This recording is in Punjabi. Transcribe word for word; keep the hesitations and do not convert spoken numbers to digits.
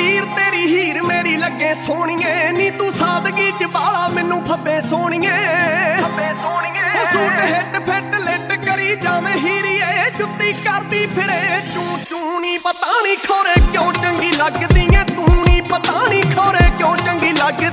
ਹੀਰ ਤੇਰੀ ਹੀਰ ਮੇਰੀ ਲੱਗੇ ਸੋਹਣੀਏ ਨੀ ਤੂੰ ਸਾਦਗੀ ਚ ਬਾਲਾ ਮੈਨੂੰ ਫੱਬੇ ਸੋਹਣੀਏ ਫੱਬੇ ਸੋਹਣੀਏ ਉਹ ਸੂਟ ਹਿੱਟ ਫਿੱਟ ਲਿੱਟ ਕਰੀ ਜਾਵੇਂ ਹੀਰੀਏ ਜੁੱਤੀ ਕਰਦੀ ਫਿਰੇ ਚੂ ਚੂ ਨੀ ਪਤਾ ਨੀ ਖੋਰੇ ਕਿਉਂ ਚੰਗੀ ਲੱਗਦੀ ਏ ਤੂੰ ਨੀ ਪਤਾ ਨੀ ਖੋਰੇ ਕਿਉਂ ਚੰਗੀ ਲੱਗਦੀ